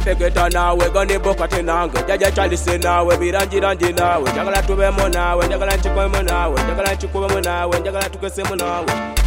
peketa nawe goni bokate nange jaja chalise nawe biranji nawe njagala tubemo nawe njagala nchikobemo nawe njagala nchikubemo nawe njagala tukesemo nawe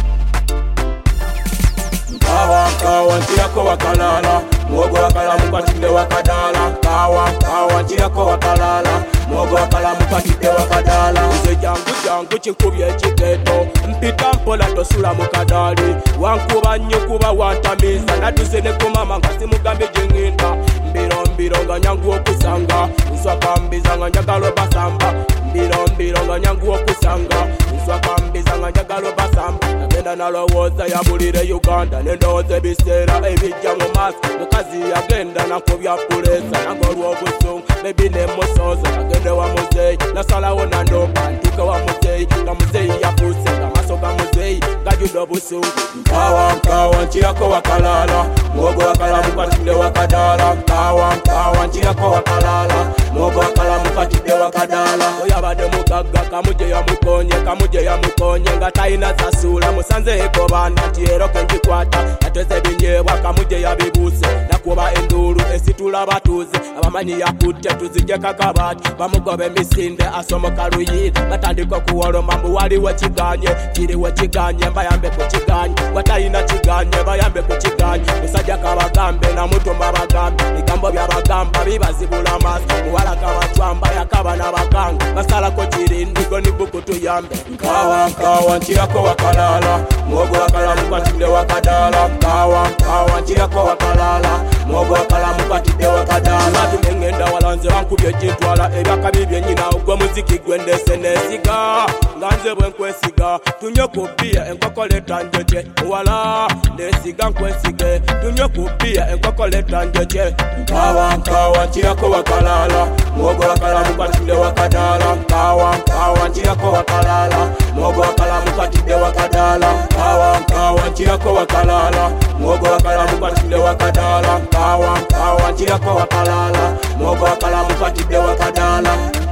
kawa nchiyako wakalala mwogo wakala mukatide wakadala kawa nchiyako wakalala mwogo wakala mukatide wakadala nze jangu chinkubye chiketo mpita mpola tosula mukadali wankuba nnyo kuba wantamiza naduse ne kumama nga simugambe jengenda mbiro nga nyangu okusanga nswakambiza nga njagalo basamba mbiro nga nyangu okusanga nswakambiza nga njagalo basamba agenda nalowooza yabulire Uganda nendowooza ebiseera ebijja mu maaso mukazi agenda nakubya pulesa nangolw'obusungu bebi nemusoza agende wa muzeyi nasalawo nandoba ntuke wa muzeyi nga muzeyi yafuuse nga maaso ga muzeyi gajudde obusungu kawa nchiyako wakalala mwogo wakala mukatide wakadala kawa nchiyako wakalala mwogo wakala mukatide wakadala oyabadde mugagga kamuje yamukonye nga talina zasula musanze ekobana nti ero kenjikwata yateze binyeebwa kamuje yabibuuse nakuba endulu esitula batuuze abamanyi yakutte tuzije kakabati bamugoba emisinde asomoka luyiri batandika okuwoloma mbu waliwo kiganye kiriwo kiganye mbayambe ku kiganye watalina kiganye bayambe ku kiganye musajja kabagambe namutumba bagambe bigambo byabagamba bibazibula maaso muwala kabacwamba yakaba n'abaganga basalako kirindigo nibuku tuyambe kawa nchiyako wakalala mwogo wakala mukatide wakadala kawa nchiyako wakalala mwogo wakala mukatide wakadala tumengenda walanze wankubye jintwala ebyakabi byenyina ogwe muziki gwendese nesiga nganze bwenkwesiga tunye kubiya enkokoleta njeje wala nesiga nkwesige tunye kubiya enkokoleta njeje kawa nchiyako wakalala mwogo wakala mukatide wakadala kawa nchiyako wakalala mwogo wakala mukatide wakadala kawa nchiyako wakalala mwogo wakala mukatide wakadala kawa nchiyako wakalala mwogo wakala mukatide wakadala